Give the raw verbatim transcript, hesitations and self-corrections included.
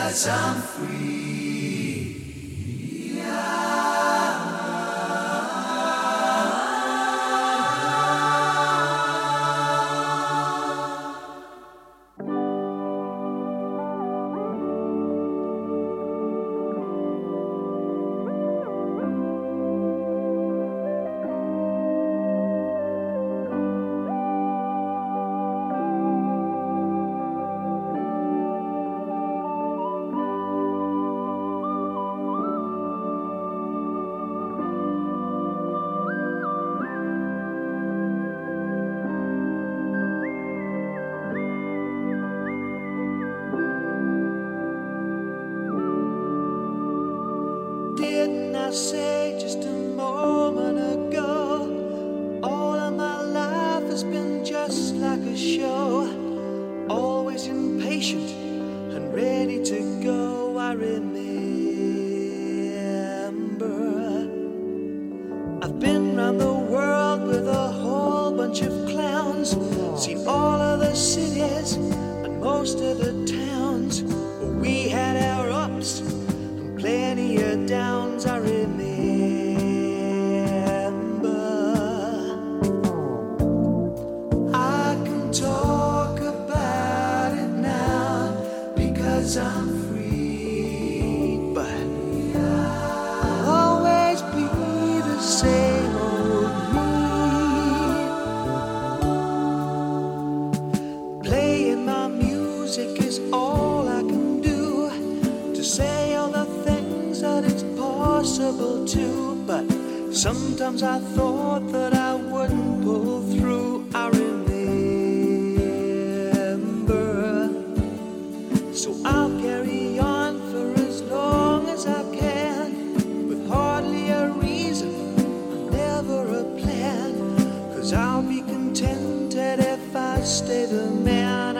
'cause I'm free. Didn't I say just a moment ago, all of my life has been just like a show, always impatient and ready to go. I remember I've been round the world with a whole bunch of clowns, see all of the cities and most of the towns. We had our ups and plenty of downs. I remember I can talk about it now because I'm free, but I'll always be the same old me. Playing my music is all I can do to say all the things that it's possible to, but sometimes I thought that I wouldn't pull through. I remember, so I'll carry on for as long as I can, with hardly a reason, never a plan, 'cause I'll be contented if I stay the man